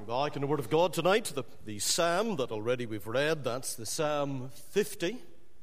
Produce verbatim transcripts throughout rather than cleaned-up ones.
Looking back in the Word of God tonight, the, the psalm that already we've read, that's the Psalm fifty.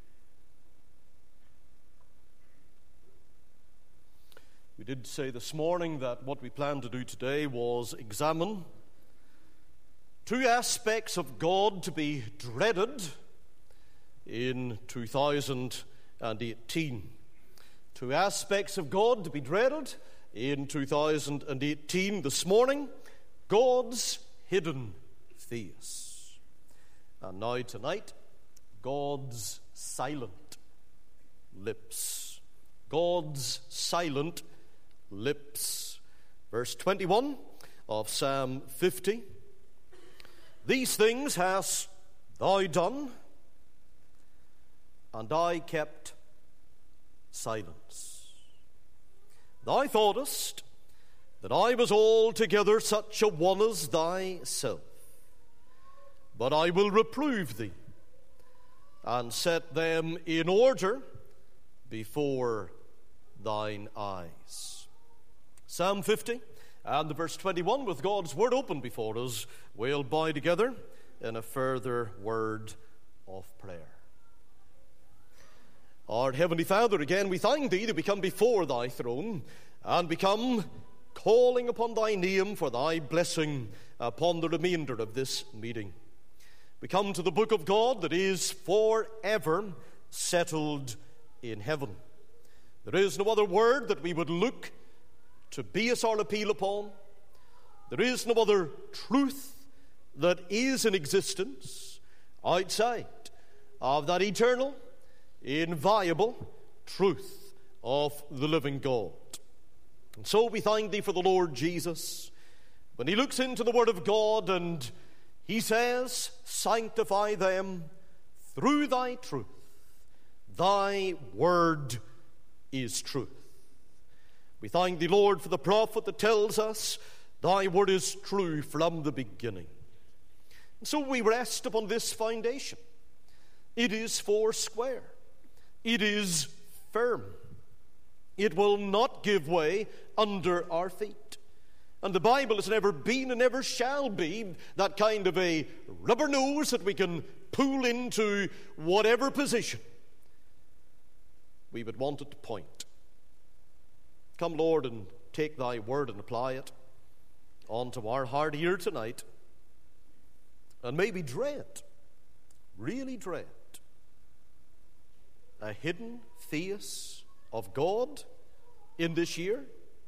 We did say this morning that what we planned to do today was examine two aspects of God to be dreaded in two thousand eighteen. Two aspects of God to be dreaded in two thousand eighteen. This morning, God's hidden face. And now tonight, God's silent lips. God's silent lips. Verse twenty-one of Psalm fifty. These things hast thou done, and I kept silence. Thou thoughtest that I was altogether such a one as thyself. But I will reprove thee, and set them in order before thine eyes. Psalm fifty and the verse twenty-one, with God's word open before us, we'll bow together in a further word of prayer. Our Heavenly Father, again we thank thee that we come before thy throne, and we come calling upon thy name for thy blessing upon the remainder of this meeting. We come to the book of God that is forever settled in heaven. There is no other word that we would look to base our appeal upon. There is no other truth that is in existence outside of that eternal, inviolable truth of the living God. And so we thank thee for the Lord Jesus, when he looks into the Word of God and he says, sanctify them through thy truth. Thy word is truth. We thank thee, Lord, for the prophet that tells us thy word is true from the beginning. And so we rest upon this foundation. It is four square. It is firm. It will not give way under our feet. And the Bible has never been and never shall be that kind of a rubber nose that we can pull into whatever position we would want it to point. Come, Lord, and take thy word and apply it onto our heart here tonight. And maybe dread, really dread, a hidden face of God in this year,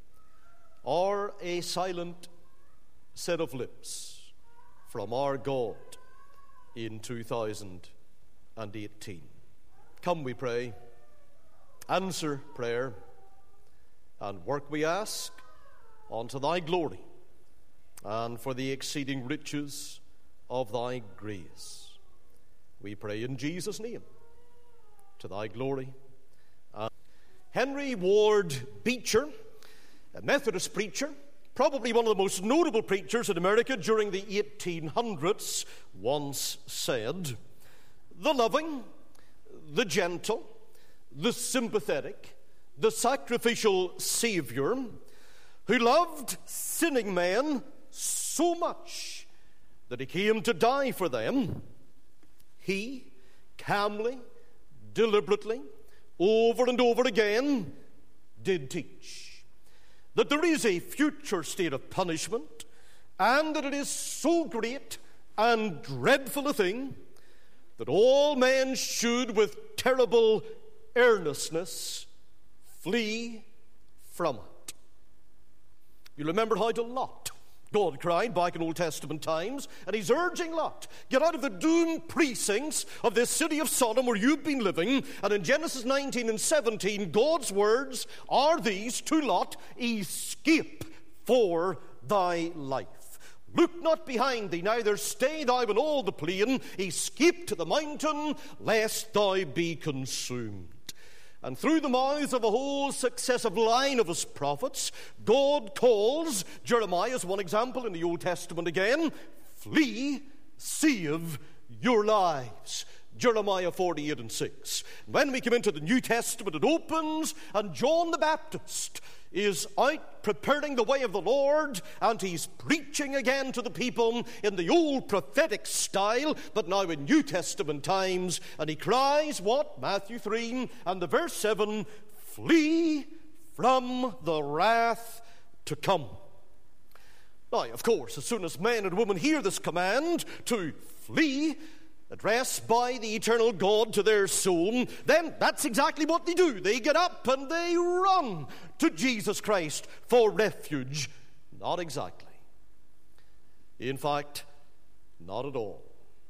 or a silent set of lips from our God in two thousand eighteen. Come, we pray, answer prayer, and work, we ask, unto thy glory and for the exceeding riches of thy grace. We pray in Jesus' name, to thy glory. Henry Ward Beecher, a Methodist preacher, probably one of the most notable preachers in America during the eighteen hundreds, once said, the loving, the gentle, the sympathetic, the sacrificial Savior, who loved sinning men so much that he came to die for them, he calmly, deliberately, over and over again, did teach that there is a future state of punishment, and that it is so great and dreadful a thing that all men should with terrible earnestness flee from it. You remember how to Lot, God cried back in Old Testament times, and he's urging Lot, get out of the doomed precincts of this city of Sodom where you've been living. And in Genesis nineteen and seventeen, God's words are these to Lot, escape for thy life. Look not behind thee, neither stay thou in all the plain, escape to the mountain, lest thou be consumed. And through the mouths of a whole successive line of his prophets, God calls Jeremiah, as one example in the Old Testament again, flee, save your lives. Jeremiah forty-eight and six. When we come into the New Testament, it opens, and John the Baptist is out preparing the way of the Lord, and he's preaching again to the people in the old prophetic style, but now in New Testament times. And he cries, what? Matthew three and the verse seven, flee from the wrath to come. Now, of course, as soon as men and women hear this command to flee, addressed by the eternal God to their soul, then that's exactly what they do. They get up and they run to Jesus Christ for refuge. Not exactly. In fact, not at all.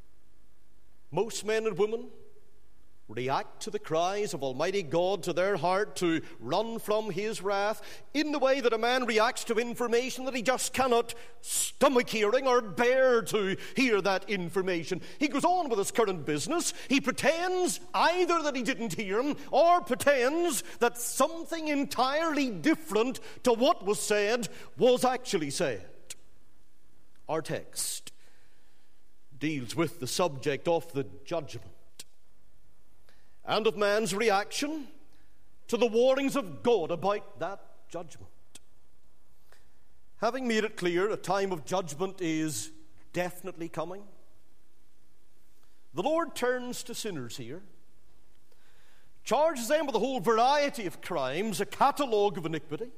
Most men and women react to the cries of Almighty God to their heart to run from his wrath in the way that a man reacts to information that he just cannot stomach hearing or bear to hear that information. He goes on with his current business. He pretends either that he didn't hear him or pretends that something entirely different to what was said was actually said. Our text deals with the subject of the judgment and of man's reaction to the warnings of God about that judgment. Having made it clear a time of judgment is definitely coming, the Lord turns to sinners here, charges them with a whole variety of crimes, a catalogue of iniquity,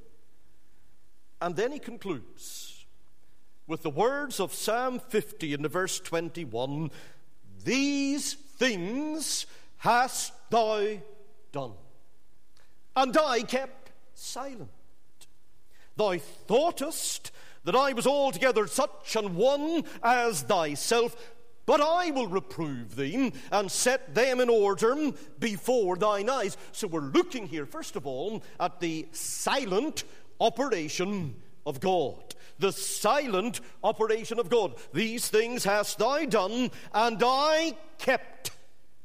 and then he concludes with the words of Psalm fifty in the verse twenty-one, these things hast thou done, and I kept silent. Thou thoughtest that I was altogether such an one as thyself, but I will reprove thee and set them in order before thine eyes. So we're looking here, first of all, at the silent operation of God. The silent operation of God. These things hast thou done, and I kept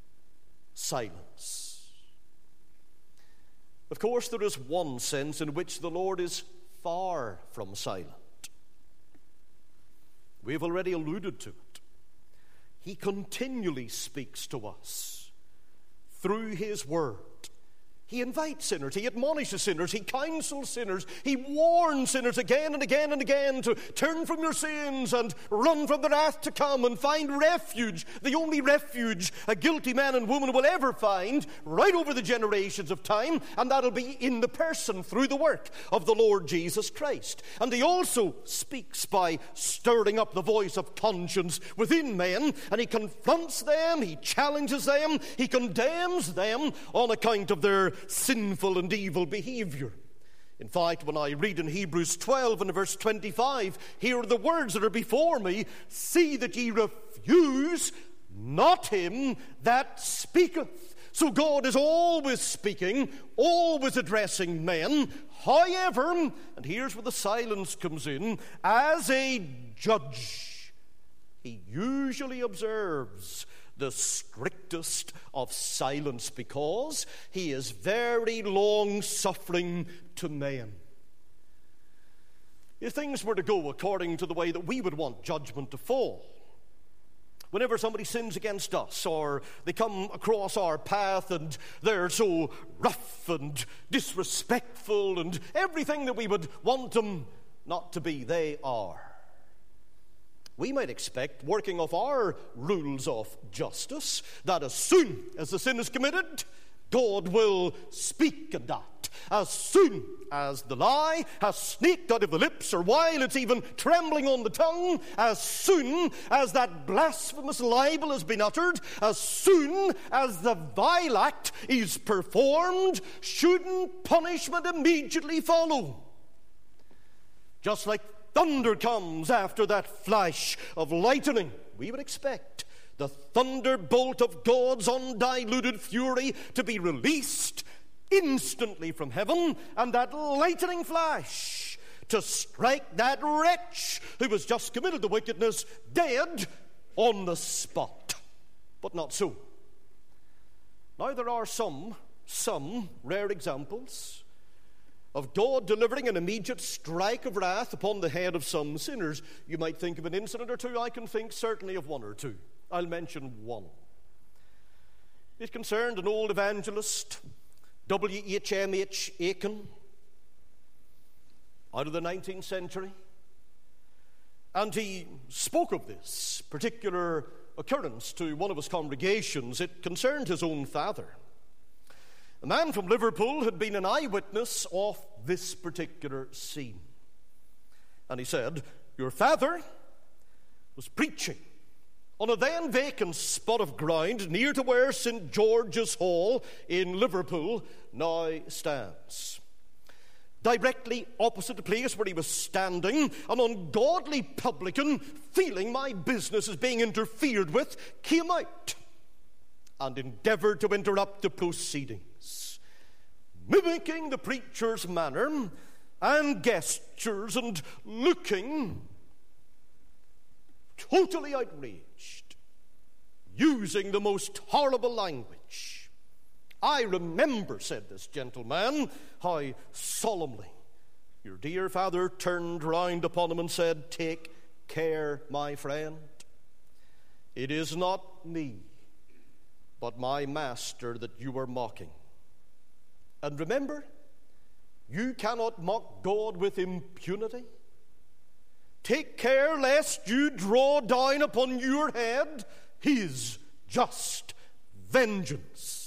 silence. Of course, there is one sense in which the Lord is far from silent. We've already alluded to it. He continually speaks to us through his word. He invites sinners, he admonishes sinners, he counsels sinners, he warns sinners again and again and again to turn from your sins and run from the wrath to come and find refuge, the only refuge a guilty man and woman will ever find, right over the generations of time, and that'll be in the person through the work of the Lord Jesus Christ. And he also speaks by stirring up the voice of conscience within men, and he confronts them, he challenges them, he condemns them on account of their sinful and evil behavior. In fact, when I read in Hebrews twelve and verse twenty-five, here are the words that are before me, see that ye refuse not him that speaketh. So God is always speaking, always addressing men. However, and here's where the silence comes in, as a judge, he usually observes the strictest of silence because he is very long-suffering to men. If things were to go according to the way that we would want judgment to fall, whenever somebody sins against us or they come across our path and they're so rough and disrespectful and everything that we would want them not to be, they are. We might expect, working off our rules of justice, that as soon as the sin is committed, God will speak and act. As soon as the lie has snaked out of the lips, or while it's even trembling on the tongue, as soon as that blasphemous libel has been uttered, as soon as the vile act is performed, shouldn't punishment immediately follow? Just like thunder comes after that flash of lightning, we would expect the thunderbolt of God's undiluted fury to be released instantly from heaven, and that lightning flash to strike that wretch who was just committed to wickedness dead on the spot. But not so. Now there are some, some rare examples of God delivering an immediate strike of wrath upon the head of some sinners. You might think of an incident or two. I can think certainly of one or two. I'll mention one. It concerned an old evangelist, W H M H Aiken. out of the nineteenth century. And he spoke of this particular occurrence to one of his congregations. It concerned his own father. A man from Liverpool had been an eyewitness of this particular scene. And he said, "Your father was preaching on a then vacant spot of ground near to where Saint George's Hall in Liverpool now stands. Directly opposite the place where he was standing, an ungodly publican, feeling my business as being interfered with, came out and endeavored to interrupt the proceedings, mimicking the preacher's manner and gestures and looking totally outraged, using the most horrible language. I remember," said this gentleman, "how solemnly your dear father turned round upon him and said, 'Take care, my friend. It is not me, but my master that you are mocking. And remember, you cannot mock God with impunity. Take care lest you draw down upon your head his just vengeance.'"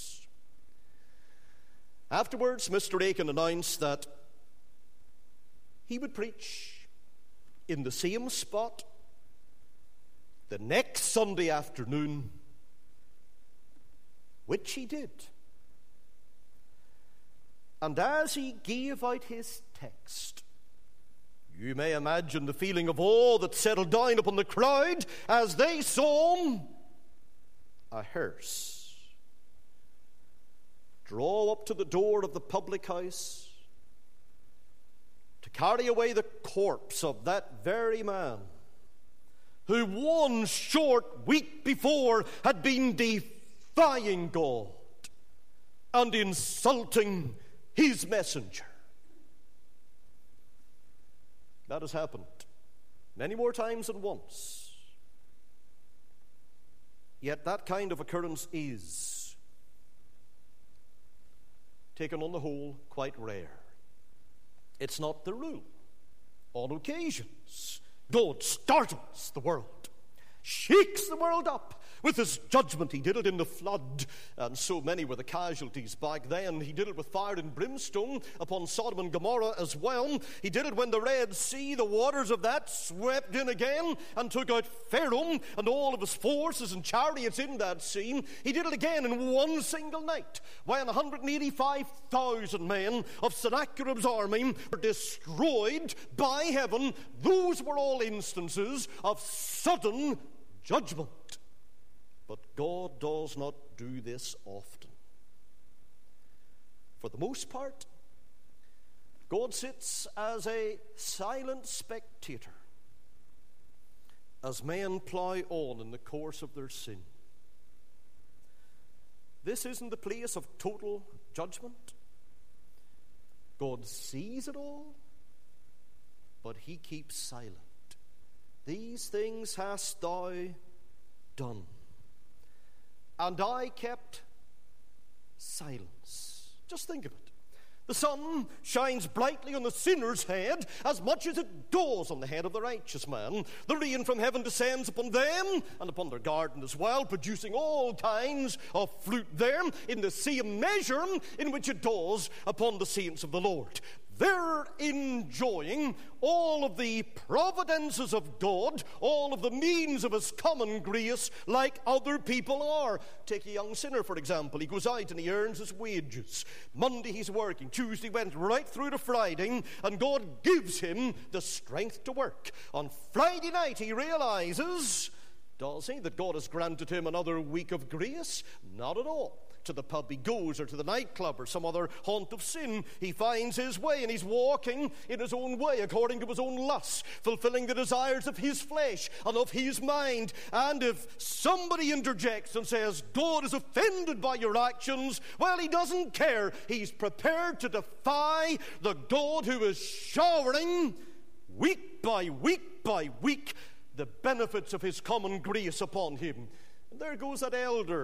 Afterwards, Mister Aiken announced that he would preach in the same spot the next Sunday afternoon, which he did. And as he gave out his text, you may imagine the feeling of awe that settled down upon the crowd as they saw a hearse draw up to the door of the public house to carry away the corpse of that very man who one short week before had been defying God and insulting his messenger. That has happened many more times than once. Yet that kind of occurrence is, taken on the whole, quite rare. It's not the rule. On occasions, God startles the world, shakes the world up with his judgment. He did it in the flood, and so many were the casualties back then. He did it with fire and brimstone upon Sodom and Gomorrah as well. He did it when the Red Sea, the waters of that, swept in again and took out Pharaoh and all of his forces and chariots in that sea. He did it again in one single night when one hundred eighty-five thousand men of Sennacherib's army were destroyed by heaven. Those were all instances of sudden judgment. But God does not do this often. For the most part, God sits as a silent spectator as men plow on in the course of their sin. This isn't the place of total judgment. God sees it all, but he keeps silent. These things hast thou done, and I kept silence. Just think of it. The sun shines brightly on the sinner's head as much as it does on the head of the righteous man. The rain from heaven descends upon them and upon their garden as well, producing all kinds of fruit there in the same measure in which it does upon the saints of the Lord. They're enjoying all of the providences of God, all of the means of his common grace, like other people are. Take a young sinner, for example. He goes out and he earns his wages. Monday he's working. Tuesday went right through to Friday, and God gives him the strength to work. On Friday night he realizes, does he, that God has granted him another week of grace? Not at all. To the pub he goes, or to the nightclub, or some other haunt of sin. He finds his way, and he's walking in his own way, according to his own lusts, fulfilling the desires of his flesh and of his mind. And if somebody interjects and says, God is offended by your actions, well, he doesn't care. He's prepared to defy the God who is showering week by week by week the benefits of his common grace upon him. And there goes that elder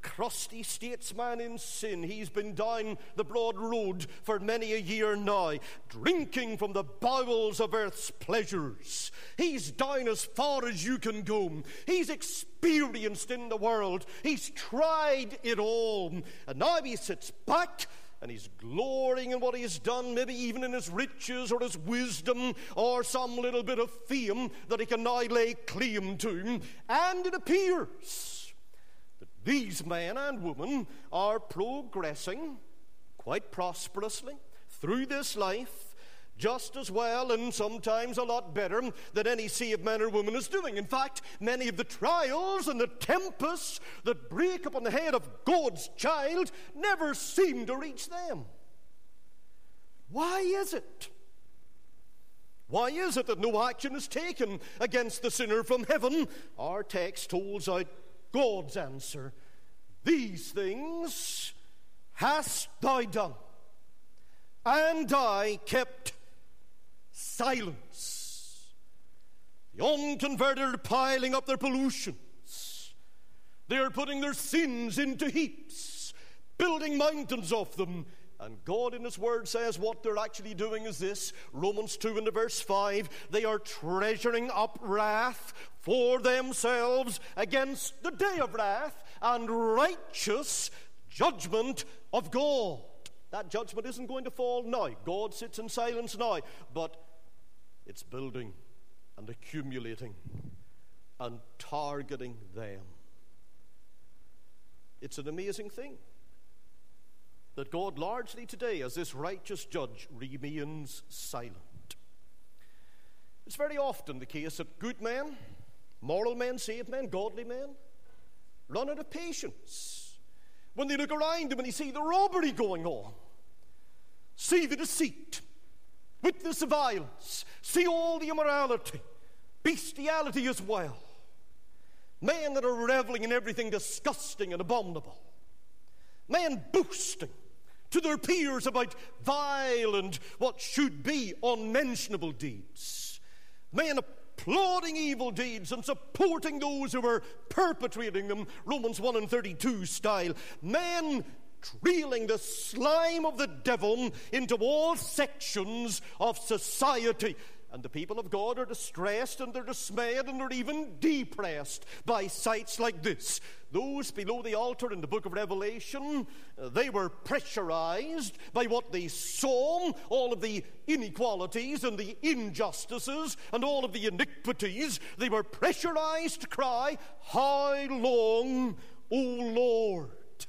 crusty statesman in sin. He's been down the broad road for many a year now, drinking from the bowels of earth's pleasures. He's down as far as you can go. He's experienced in the world. He's tried it all. And now he sits back and he's glorying in what he's done, maybe even in his riches or his wisdom or some little bit of fame that he can now lay claim to. And it appears that these men and women are progressing quite prosperously through this life, just as well and sometimes a lot better than any saved man or woman is doing. In fact, many of the trials and the tempests that break upon the head of God's child never seem to reach them. Why is it? Why is it that no action is taken against the sinner from heaven? Our text holds out God's answer. These things hast thou done, and I kept silence. The unconverted are piling up their pollutions. They are putting their sins into heaps, building mountains of them. And God in his word says what they're actually doing is this. Romans two and verse five. They are treasuring up wrath for themselves against the day of wrath and righteous judgment of God. That judgment isn't going to fall now. God sits in silence now. But it's building and accumulating and targeting them. It's an amazing thing that God largely today, as this righteous judge, remains silent. It's very often the case that good men, moral men, saved men, godly men, run out of patience when they look around them and they see the robbery going on, see the deceit, witness the violence, see all the immorality, bestiality as well. Men that are reveling in everything disgusting and abominable. Men boasting to their peers about vile and what should be unmentionable deeds. Men applauding evil deeds and supporting those who are perpetrating them, Romans one and thirty-two style. Men trailing the slime of the devil into all sections of society. And the people of God are distressed and they're dismayed and they're even depressed by sights like this. Those below the altar in the book of Revelation, uh, they were pressurized by what they saw, all of the inequalities and the injustices and all of the iniquities. They were pressurized to cry, "How long, O Lord?"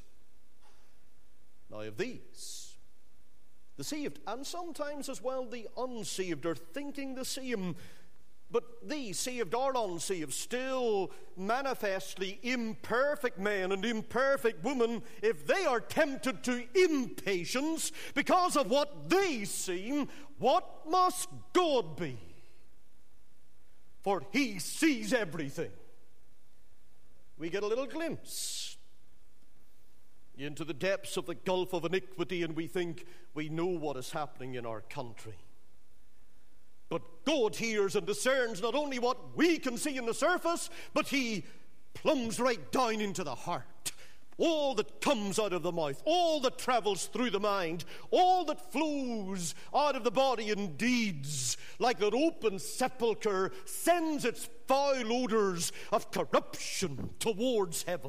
Now of these, the saved, and sometimes as well the unsaved, are thinking the same. But these, saved or unsaved, still manifestly imperfect men and imperfect women, if they are tempted to impatience because of what they see, what must God be? For he sees everything. We get a little glimpse into the depths of the gulf of iniquity, and we think we know what is happening in our country. But God hears and discerns not only what we can see in the surface, but he plumbs right down into the heart. All that comes out of the mouth, all that travels through the mind, all that flows out of the body in deeds, like that open sepulchre, sends its foul odors of corruption towards heaven.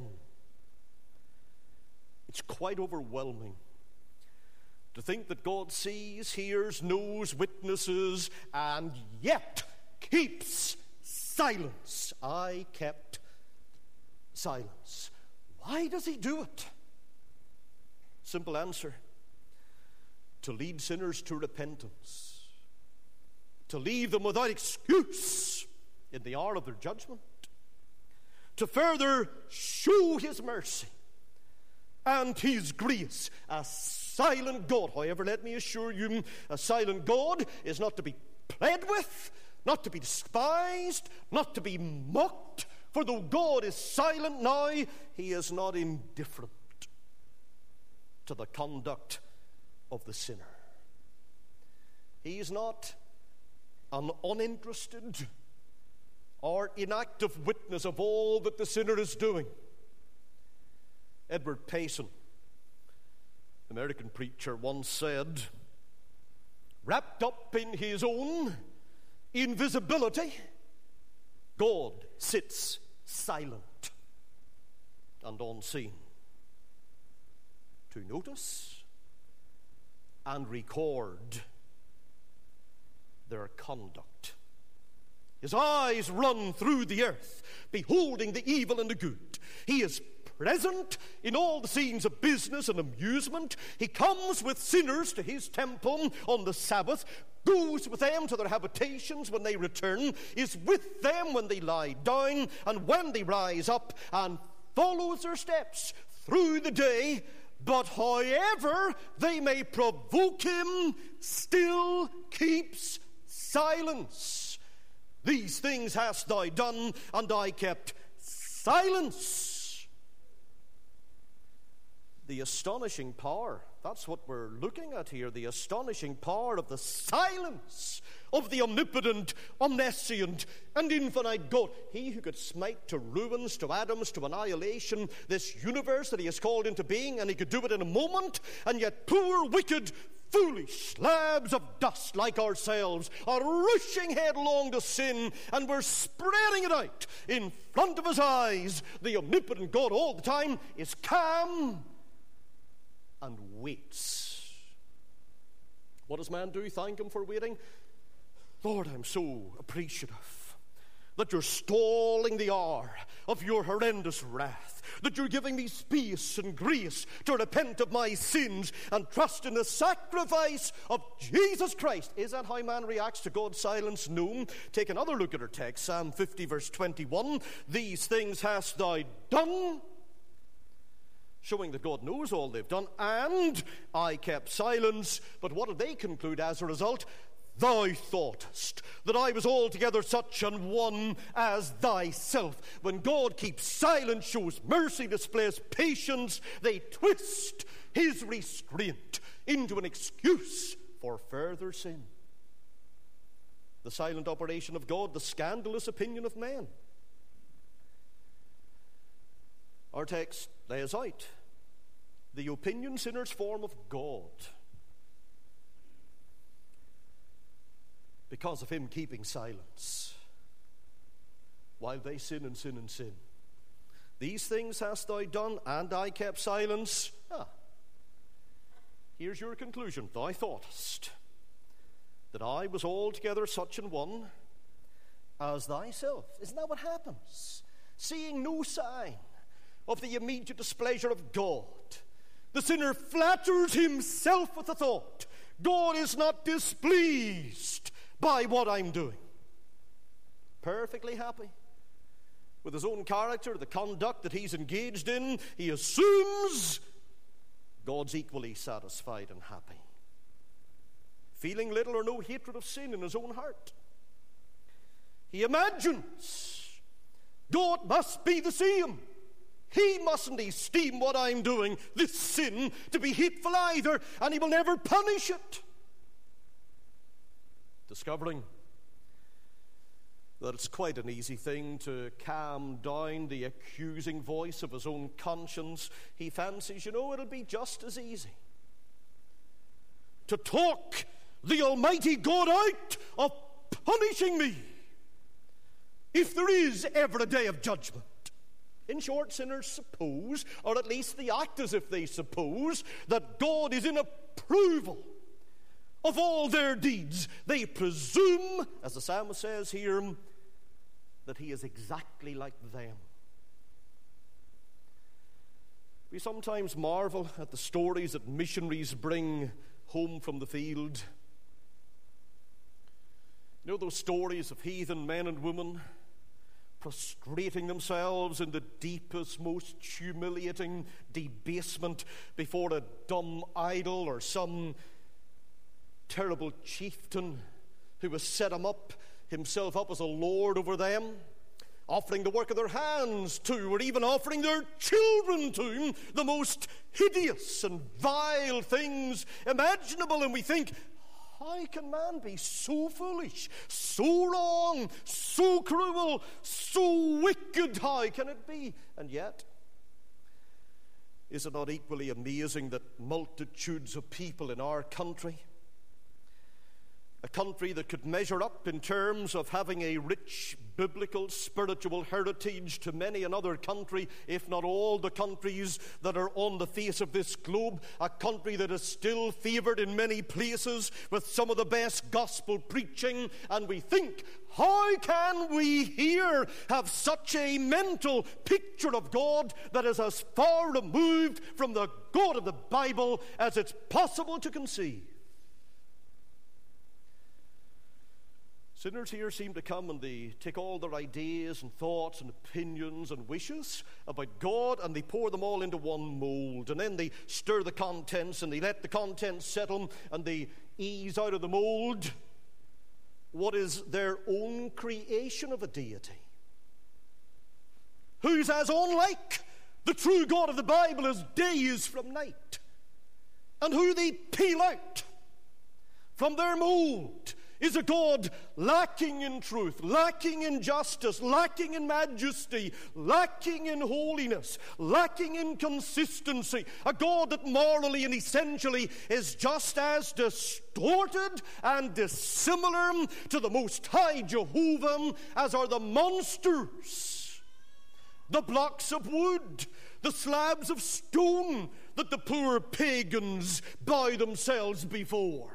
It's quite overwhelming to think that God sees, hears, knows, witnesses, and yet keeps silence. I kept silence. Why does he do it? Simple answer: to lead sinners to repentance, to leave them without excuse in the hour of their judgment, to further show his mercy and his grace. A silent God, however, let me assure you, a silent God is not to be played with, not to be despised, not to be mocked. For though God is silent now, he is not indifferent to the conduct of the sinner. He is not an uninterested or inactive witness of all that the sinner is doing. Edward Payson, American preacher, once said, wrapped up in his own invisibility, God sits silent and unseen to notice and record their conduct. His eyes run through the earth, beholding the evil and the good. He is present in all the scenes of business and amusement. He comes with sinners to his temple on the Sabbath, goes with them to their habitations when they return, is with them when they lie down and when they rise up, and follows their steps through the day. But however they may provoke him, still keeps silence. These things hast thou done, and I kept silence. The astonishing power, that's what we're looking at here, the astonishing power of the silence of the omnipotent, omniscient, and infinite God. He who could smite to ruins, to atoms, to annihilation, this universe that he has called into being, and he could do it in a moment, and yet poor, wicked, foolish slabs of dust like ourselves are rushing headlong to sin, and we're spreading it out in front of his eyes. The omnipotent God all the time is calm and waits. What does man do? Thank him for waiting. Lord, I'm so appreciative that you're stalling the hour of your horrendous wrath, that you're giving me space and grace to repent of my sins and trust in the sacrifice of Jesus Christ. Is that how man reacts to God's silence? No. Take another look at our text, Psalm fifty, verse twenty-one. These things hast thou done, showing that God knows all they've done, and I kept silence. But what did they conclude as a result? Thou thoughtest that I was altogether such an one as thyself. When God keeps silent, shows mercy, displays patience, they twist his restraint into an excuse for further sin. The silent operation of God, the scandalous opinion of man. Our text lays out the opinion sinners form of God because of him keeping silence while they sin and sin and sin. These things hast thou done, and I kept silence. Ah, here's your conclusion. Thou thoughtest that I was altogether such an one as thyself. Isn't that what happens? Seeing no sign of the immediate displeasure of God, the sinner flatters himself with the thought, God is not displeased by what I'm doing. Perfectly happy with his own character, the conduct that he's engaged in. He assumes God's equally satisfied and happy, feeling little or no hatred of sin in his own heart. He imagines God must be the same. He mustn't esteem what I'm doing, this sin, to be hateful either, and he will never punish it. Discovering that it's quite an easy thing to calm down the accusing voice of his own conscience, he fancies, you know, it'll be just as easy to talk the Almighty God out of punishing me if there is ever a day of judgment. In short, sinners suppose, or at least they act as if they suppose, that God is in approval of all their deeds. They presume, as the psalmist says here, that he is exactly like them. We sometimes marvel at the stories that missionaries bring home from the field. You know those stories of heathen men and women prostrating themselves in the deepest, most humiliating debasement before a dumb idol or some terrible chieftain who has set him up, himself up as a lord over them, offering the work of their hands to, or even offering their children to, the most hideous and vile things imaginable. And we think, how can man be so foolish, so wrong, so cruel, so wicked? How can it be? And yet, Is it not equally amazing that multitudes of people in our country, a country that could measure up in terms of having a rich biblical spiritual heritage to many another country, if not all the countries that are on the face of this globe, a country that is still favored in many places with some of the best gospel preaching, and we think, how can we here have such a mental picture of God that is as far removed from the God of the Bible as it's possible to conceive? Sinners here seem to come and they take all their ideas and thoughts and opinions and wishes about God and they pour them all into one mold, and then they stir the contents and they let the contents settle and they ease out of the mold what is their own creation of a deity, who's as unlike the true God of the Bible as day is from night, and who they peel out from their mold is a God lacking in truth, lacking in justice, lacking in majesty, lacking in holiness, lacking in consistency, a God that morally and essentially is just as distorted and dissimilar to the Most High Jehovah as are the monsters, the blocks of wood, the slabs of stone that the poor pagans bow themselves before,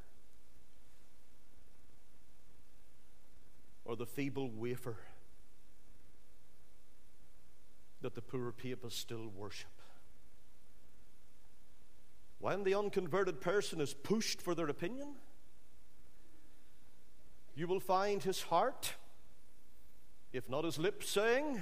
or the feeble wafer that the poor papists still worship. When the unconverted person is pushed for their opinion, you will find his heart, if not his lips, saying,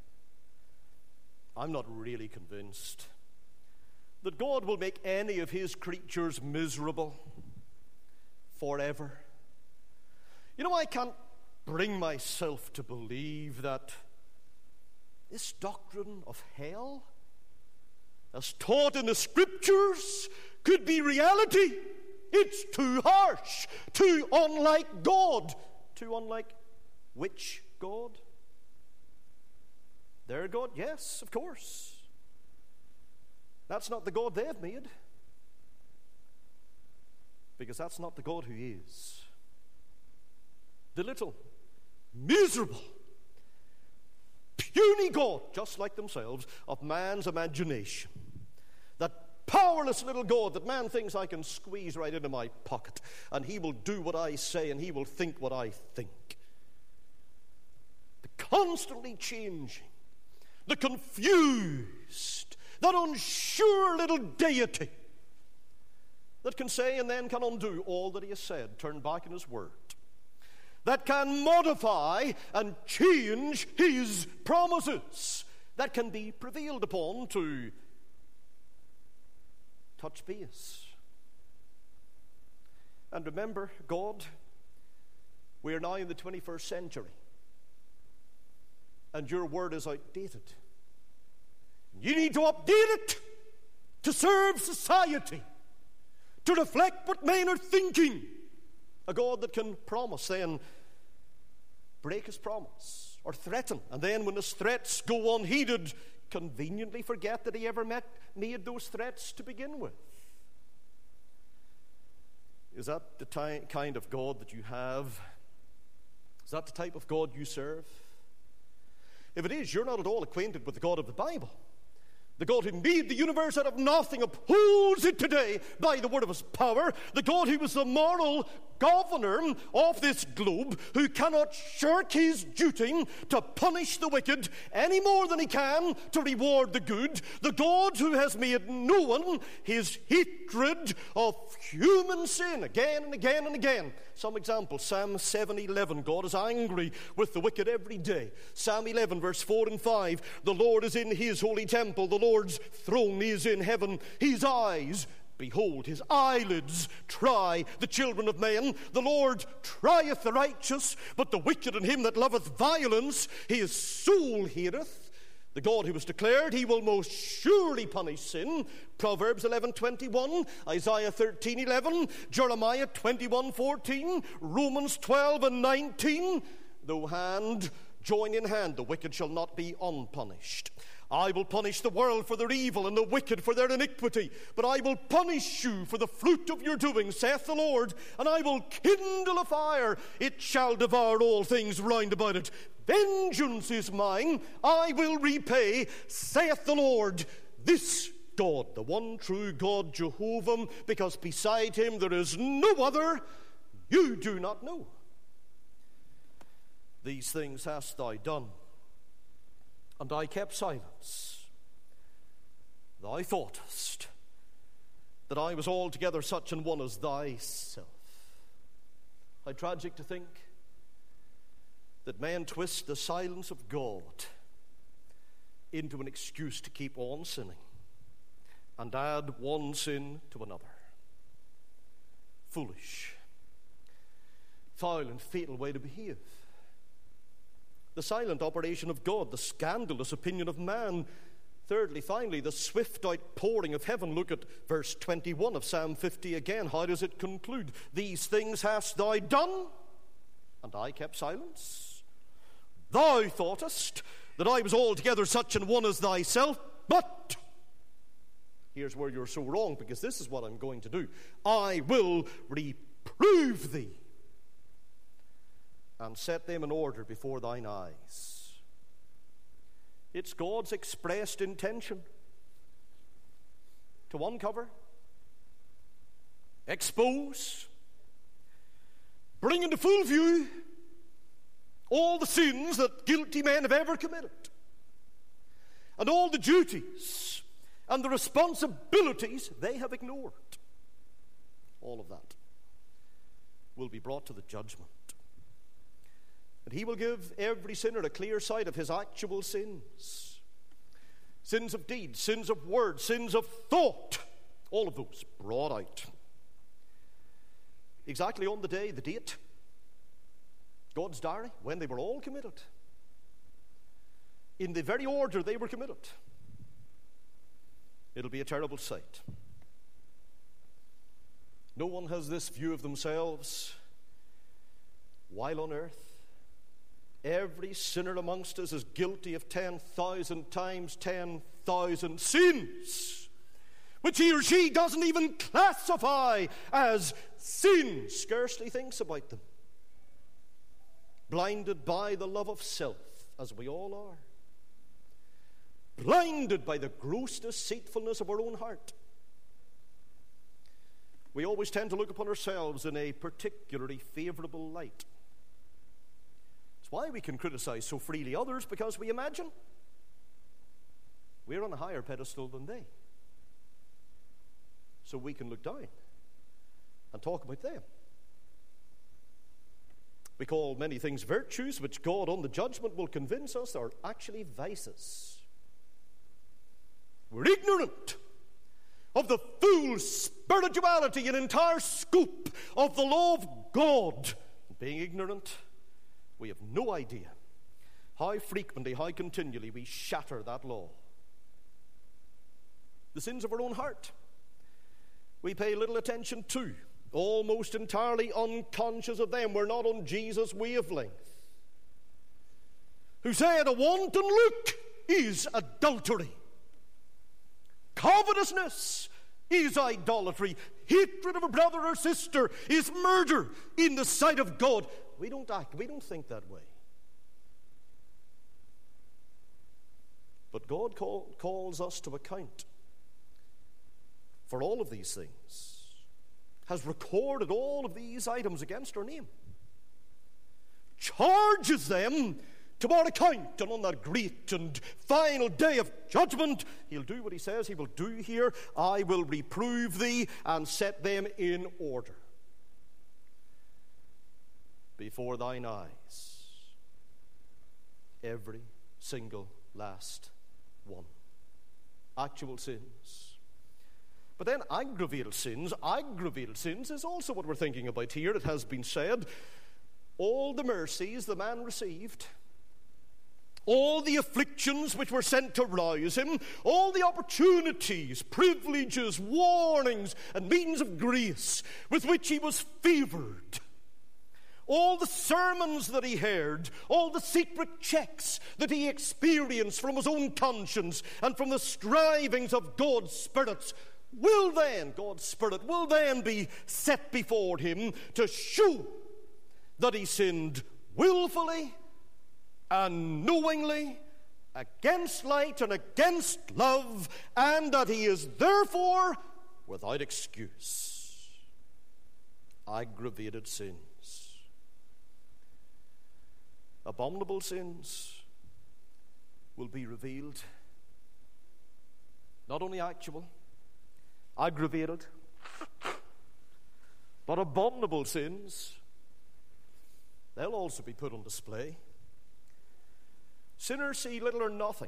I'm not really convinced that God will make any of his creatures miserable forever. You know, I can't bring myself to believe that this doctrine of hell, as taught in the Scriptures, could be reality. It's too harsh, too unlike God. Too unlike which God? Their God? Yes, of course. That's not the God they've made, because that's not the God who is. The little, miserable, puny God, just like themselves, of man's imagination. That powerless little God that man thinks I can squeeze right into my pocket, and he will do what I say, and he will think what I think. The constantly changing, the confused, that unsure little deity that can say and then can undo all that he has said, turn back in his word, that can modify and change his promises, that can be prevailed upon to touch base. And remember, God, we are now in the twenty-first century, and your word is outdated. You need to update it to serve society, to reflect what men are thinking. A God that can promise, then break his promise, or threaten, and then when his threats go unheeded, conveniently forget that he ever met, made those threats to begin with. Is that the ty- kind of God that you have? Is that the type of God you serve? If it is, you're not at all acquainted with the God of the Bible. The God who made the universe out of nothing, upholds it today by the word of his power. The God who was the moral governor of this globe, who cannot shirk his duty to punish the wicked any more than he can to reward the good. The God who has made known his hatred of human sin again and again and again. Some examples: Psalm seven eleven, God is angry with the wicked every day. Psalm eleven, verse four and five, the Lord is in his holy temple, the Lord's throne is in heaven. His eyes behold, his eyelids try the children of men. The Lord trieth the righteous, but the wicked and him that loveth violence his soul hateth. The God who was declared he will most surely punish sin. Proverbs eleven twenty-one, Isaiah thirteen eleven, Jeremiah twenty-one fourteen, Romans twelve and nineteen. Though hand Join in hand, the wicked shall not be unpunished. I will punish the world for their evil and the wicked for their iniquity. But I will punish you for the fruit of your doing, saith the Lord, and I will kindle a fire. It shall devour all things round about it. Vengeance is mine, I will repay, saith the Lord. This God, the one true God, Jehovah, because beside him there is no other, you do not know. These things hast thou done, and I kept silence. Thou thoughtest that I was altogether such an one as thyself. How tragic to think that men twist the silence of God into an excuse to keep on sinning and add one sin to another. Foolish, foul and fatal way to behave. The silent operation of God, the scandalous opinion of man. Thirdly, finally, the swift outpouring of heaven. Look at verse twenty-one of Psalm fifty again. How does it conclude? These things hast thou done, and I kept silence. Thou thoughtest that I was altogether such an one as thyself, but here's where you're so wrong, because this is what I'm going to do. I will reprove thee and set them in order before thine eyes. It's God's expressed intention to uncover, expose, bring into full view all the sins that guilty men have ever committed, and all the duties and the responsibilities they have ignored. All of that will be brought to the judgment. And he will give every sinner a clear sight of his actual sins. Sins of deed, sins of word, sins of thought. All of those brought out. Exactly on the day, the date, God's diary, when they were all committed. In the very order they were committed. It'll be a terrible sight. No one has this view of themselves while on earth. Every sinner amongst us is guilty of ten thousand times ten thousand sins, which he or she doesn't even classify as sin, scarcely thinks about them. Blinded by the love of self, as we all are. Blinded by the gross deceitfulness of our own heart. We always tend to look upon ourselves in a particularly favorable light. It's why we can criticize so freely others, because we imagine we're on a higher pedestal than they. So we can look down and talk about them. We call many things virtues, which God on the judgment will convince us are actually vices. We're ignorant of the full spirituality and entire scope of the law of God. Being ignorant, we have no idea how frequently, how continually we shatter that law. The sins of our own heart we pay little attention to, almost entirely unconscious of them. We're not on Jesus' wavelength. Who said a wanton look is adultery. Covetousness is idolatry. Hatred of a brother or sister is murder in the sight of God. We don't act, we don't think that way. But God call, calls us to account for all of these things, has recorded all of these items against our name, charges them to our account, and on that great and final day of judgment, he'll do what he says he will do here. I will reprove thee and set them in order before thine eyes. Every single last one. Actual sins. But then aggravated sins, aggravated sins is also what we're thinking about here. It has been said, all the mercies the man received, all the afflictions which were sent to rouse him, all the opportunities, privileges, warnings, and means of grace with which he was favored, all the sermons that he heard, all the secret checks that he experienced from his own conscience and from the strivings of God's spirits, will then, God's Spirit, will then be set before him to show that he sinned willfully and knowingly against light and against love, and that he is therefore without excuse. Aggravated sins, abominable sins will be revealed. Not only actual, aggravated, but abominable sins, they'll also be put on display. Sinners see little or nothing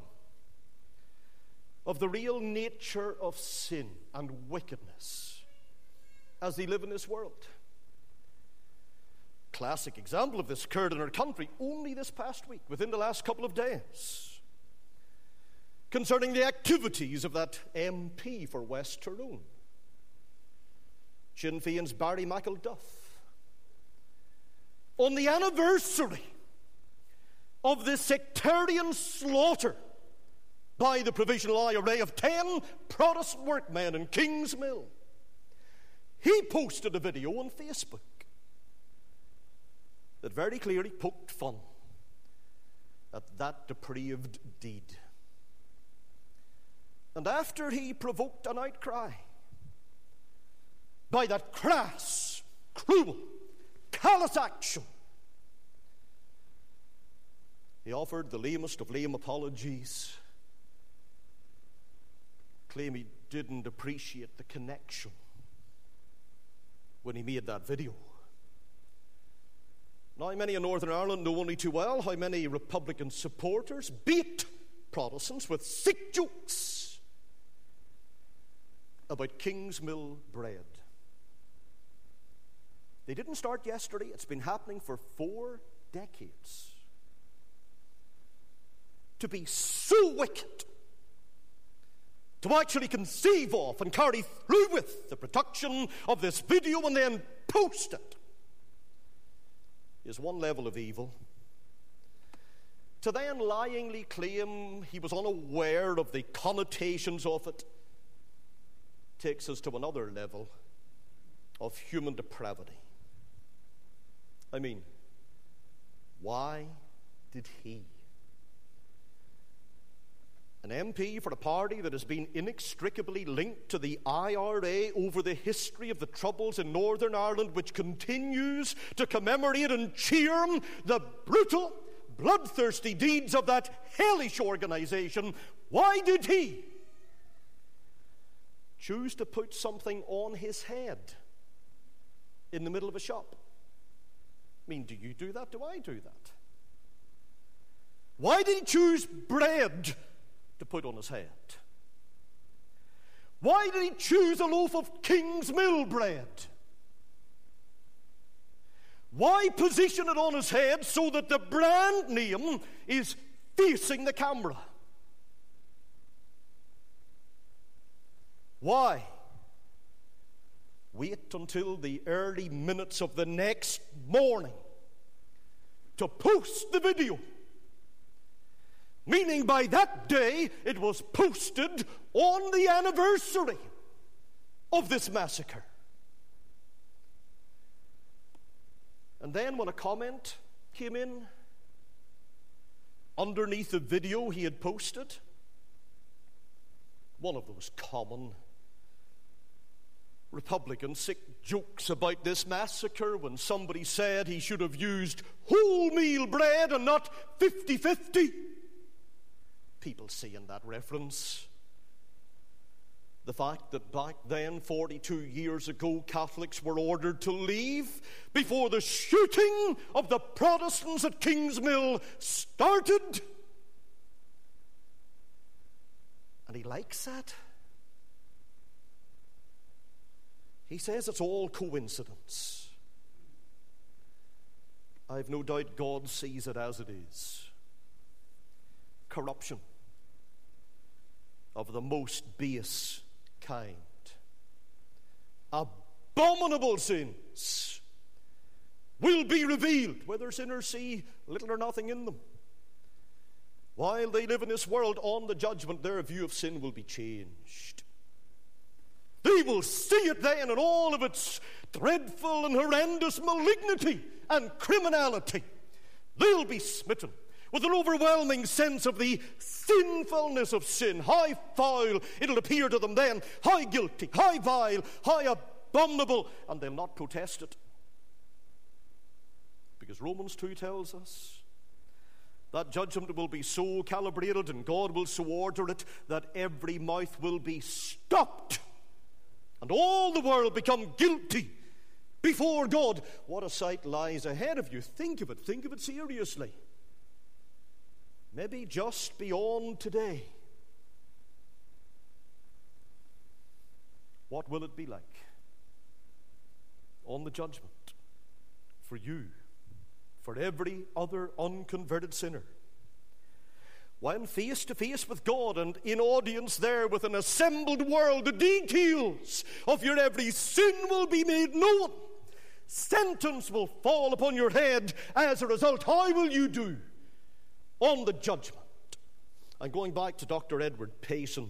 of the real nature of sin and wickedness as they live in this world. Classic example of this occurred in our country only this past week, within the last couple of days, concerning the activities of that M P for West Tyrone, Sinn Féin's Barry McElduff. On the anniversary of the sectarian slaughter by the Provisional I R A of ten Protestant workmen in Kings Mill, he posted a video on Facebook that very clearly poked fun at that depraved deed. And after he provoked an outcry by that crass, cruel, callous action, he offered the lamest of lame apologies, claim he didn't appreciate the connection when he made that video. Now, many in Northern Ireland know only too well how many Republican supporters bait Protestants with sick jokes about Kingsmill bread. They didn't start yesterday. It's been happening for four decades. To be so wicked, to actually conceive of and carry through with the production of this video and then post it, is one level of evil. To then lyingly claim he was unaware of the connotations of it takes us to another level of human depravity. I mean, why did he, an M P for a party that has been inextricably linked to the I R A over the history of the troubles in Northern Ireland, which continues to commemorate and cheer the brutal, bloodthirsty deeds of that hellish organization, why did he choose to put something on his head in the middle of a shop? I mean, do you do that? Do I do that? Why did he choose bread to put on his head? Why did he choose a loaf of King's Mill bread? Why position it on his head so that the brand name is facing the camera? Why wait until the early minutes of the next morning to post the video? Meaning by that day it was posted on the anniversary of this massacre. And then when a comment came in underneath the video he had posted, one of those common Republican sick jokes about this massacre, when somebody said he should have used wholemeal bread and not fifty-fifty. People seeing that reference. The fact that back then, forty-two years ago, Catholics were ordered to leave before the shooting of the Protestants at Kingsmill started. And he likes that. He says it's all coincidence. I've no doubt God sees it as it is. Corruption of the most base kind. Abominable sins will be revealed, whether sinners see little or nothing in them. While they live in this world, on the judgment, their view of sin will be changed. They will see it then in all of its dreadful and horrendous malignity and criminality. They'll be smitten with an overwhelming sense of the sinfulness of sin. How foul it'll appear to them then, how guilty, how vile, how abominable, and they'll not protest it. Because Romans two tells us that judgment will be so calibrated and God will so order it that every mouth will be stopped and all the world become guilty before God. What a sight lies ahead of you. Think of it. Think of it seriously. Maybe just beyond today. What will it be like on the judgment for you, for every other unconverted sinner? When face to face with God and in audience there with an assembled world, the details of your every sin will be made known. Sentence will fall upon your head as a result. How will you do on the judgment? I'm going back to Doctor Edward Payson,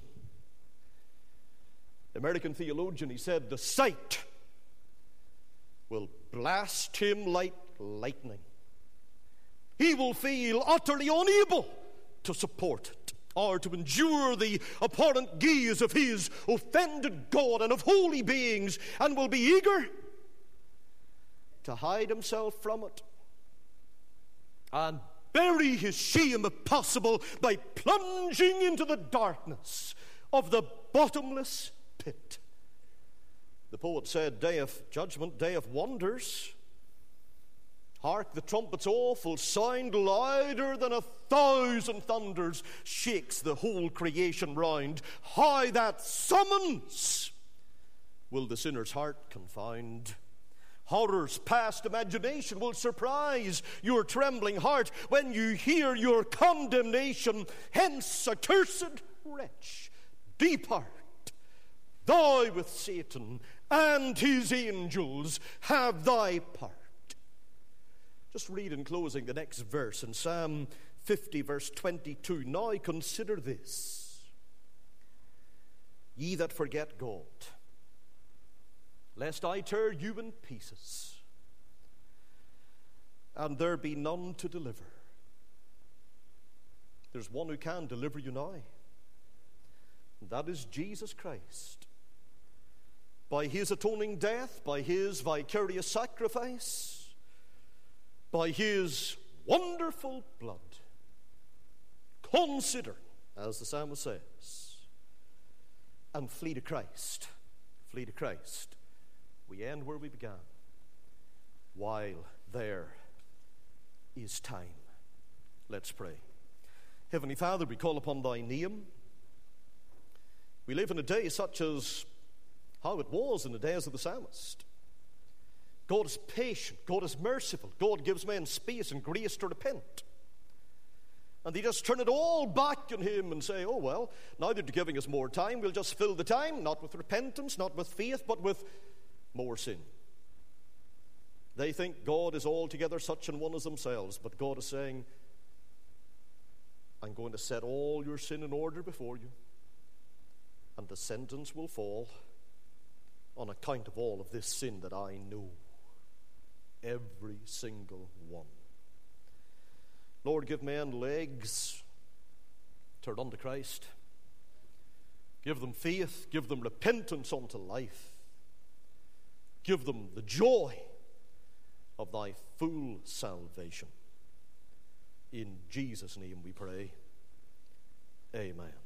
American theologian. He said, the sight will blast him like lightning. He will feel utterly unable to support it or to endure the abhorrent gaze of his offended God and of holy beings, and will be eager to hide himself from it and bury his shame, if possible, by plunging into the darkness of the bottomless pit. The poet said, day of judgment, day of wonders. Hark, the trumpet's awful sound, louder than a thousand thunders, shakes the whole creation round. How that summons will the sinner's heart confound. Horrors past imagination will surprise your trembling heart when you hear your condemnation. Hence, accursed wretch, depart. Thou with Satan and his angels have thy part. Just read in closing the next verse in Psalm fifty, verse twenty-two. Now consider this, ye that forget God, lest I tear you in pieces, and there be none to deliver. There's one who can deliver you now, and that is Jesus Christ. By his atoning death, by his vicarious sacrifice, by his wonderful blood. Consider, as the psalmist says, and flee to Christ. Flee to Christ. We end where we began. While there is time. Let's pray. Heavenly Father, we call upon thy name. We live in a day such as how it was in the days of the psalmist. God is patient. God is merciful. God gives men space and grace to repent. And they just turn it all back on him and say, oh, well, now that you're giving us more time, we'll just fill the time, not with repentance, not with faith, but with more sin. They think God is altogether such an one as themselves, but God is saying, I'm going to set all your sin in order before you, and the sentence will fall on account of all of this sin that I know. Every single one. Lord, give men legs to run to Christ. Give them faith. Give them repentance unto life. Give them the joy of thy full salvation. In Jesus' name we pray. Amen.